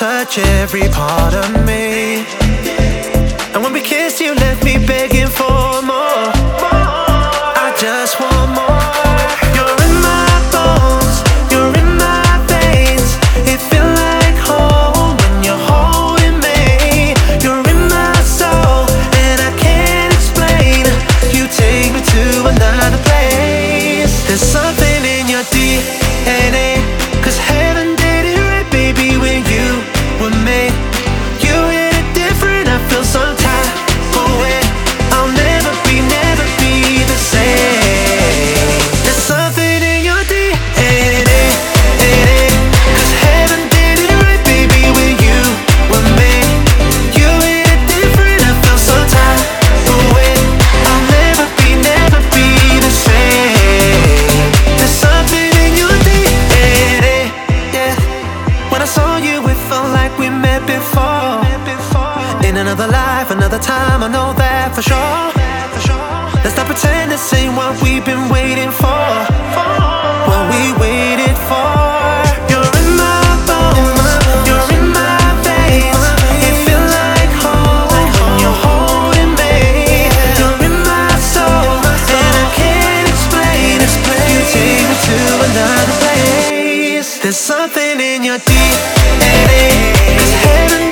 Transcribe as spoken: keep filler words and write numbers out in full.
touch every part of me. And when we kissed, you left me begging for more. I just want more. You're in my bones, you're in my veins. It feels like home when you're holding me. You're in my soul, and I can't explain. You take me to another place. There's something in your D N A, 'cause heaven did it right, baby, when you were made. You hit it different, I feel some type of way. I'll never be, never be the same. There's something in your D N A, 'cause heaven did it right, baby, when you were made. You hit it different, I feel some type of way. I'll never be, never be the same. There's something in your D N A, yeah. When I saw you, it felt like we met before. In another life, another time, I know that for sure. Let's not pretend this ain't what we've been waiting for. What we waited for. You're in my bones, you're in my veins. It feels like home when you're holding me. You're in my soul, and I can't explain. You take me to another place. There's something in your D N A, 'cause heaven